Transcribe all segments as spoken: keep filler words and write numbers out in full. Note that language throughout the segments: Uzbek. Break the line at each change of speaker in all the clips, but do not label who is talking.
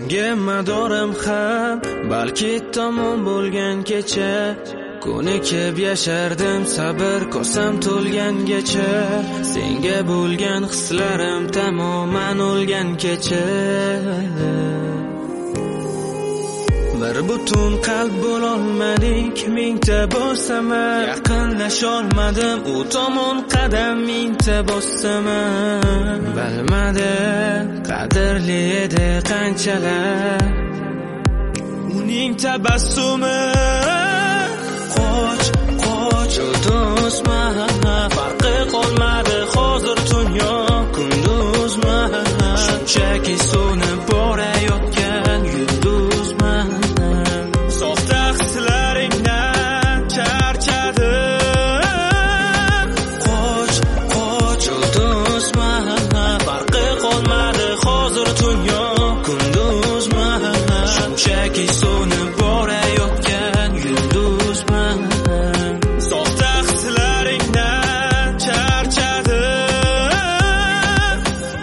Senga madorim ham balki tamom bo'lgan kecha, ko'nikib yashardim sabr kosam to'lgangacha. Senga bo'lgan hislarim tamoman o'lgan kecha. Bir butun qalb bo'lolmadik, mingta bo'lsam yaqinlasholmadim, u tomon qadam mingta bossam. Bilmadim qadrli edi qanchalar uning tabassumi. Qoch, qoch, o'tosma, farqi qolmadi hozir dunyo kunduzman. Shunchaki so'nib borayotgan yulduzman. Soxta hislaringdan charchadim. Qoch, qoch, o'tosma, farqi qolmadi hozir dunyo kunduzman. Shunchaki so'nib borayotgan yulduzman. Soxta hislaringdan charchadim.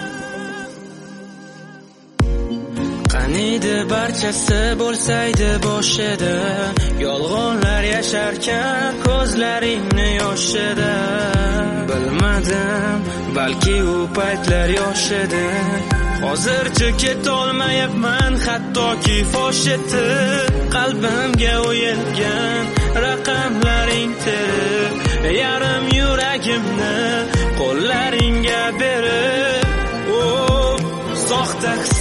Qaniydi barchasi bo'lsaydi boshida, yolg'onlar yasharkan ko'zlaringni yoshida. Bilmadim balki u paytlar yoshida. Hozircha ketolmayapman hattoki fosh etib. Qalbimga o'yilgan raqamlaring terib, yarim yuragimni qo'llaringga berib. Oh, soxta